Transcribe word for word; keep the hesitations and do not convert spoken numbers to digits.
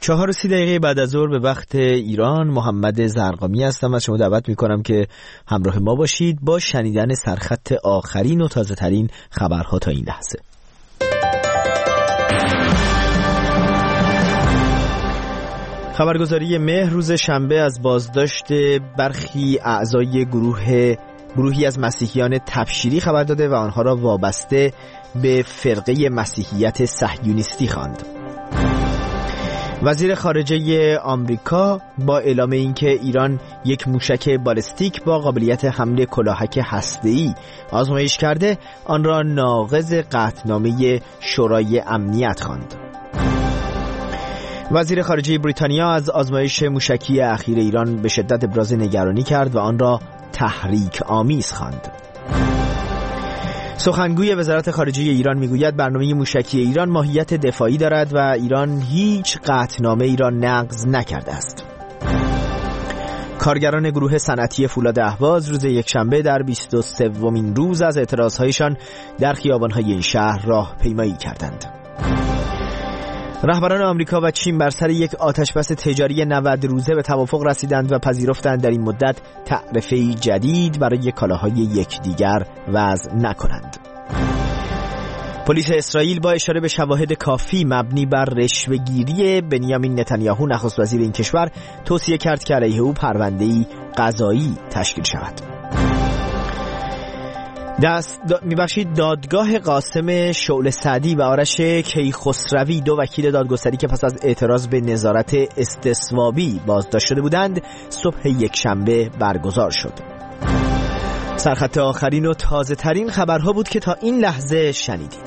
چهار و سی دقیقه بعد از ظهر به وقت ایران، محمد زرقامی هستم. از شما دعوت میکنم که همراه ما باشید با شنیدن سرخط آخرین و تازه ترین خبرها تا این لحظه. خبرگزاری مهر روز شنبه از بازداشت برخی اعضای گروه گروهی از مسیحیان تبشیری خبر داده و آنها را وابسته به فرقه مسیحیت صهیونیستی خواند. وزیر خارجه آمریکا با اعلام اینکه ایران یک موشک بالستیک با قابلیت حمل کلاهک هسته‌ای آزمایش کرده، آن را ناقض قطعنامه شورای امنیت خواند. وزیر خارجه بریتانیا از آزمایش موشکی اخیر ایران به شدت ابراز نگرانی کرد و آن را تحریک آمیز خواند. سخنگوی وزارت خارجه ایران میگوید برنامه موشکی ایران ماهیت دفاعی دارد و ایران هیچ قطعنامه ای را نقض نکرده است. کارگران گروه صنعتی فولاد اهواز روز یکشنبه در بیست و سومین روز از اعتراضهایشان در خیابان‌های این شهر راهپیمایی کردند. رهبران آمریکا و چین بر سر یک آتشبس تجاری نود روزه به توافق رسیدند و پذیرفتند در این مدت تعرفه‌ای جدید برای کالاهای یکدیگر وضع نکنند. پلیس اسرائیل با اشاره به شواهد کافی مبنی بر رشوه‌گیری بنیامین نتانیاهو نخست وزیر این کشور توصیه کرد که علیه او پرونده‌ای قضایی تشکیل شود. دست دا میبخشید دادگاه قاسم شعله سعدی و آرش کیخسروی، دو وکیل دادگستری که پس از اعتراض به نظارت استصوابی بازداشت شده بودند، صبح یکشنبه برگزار شد. سرخط آخرین و تازه ترین خبرها بود که تا این لحظه شنیدید.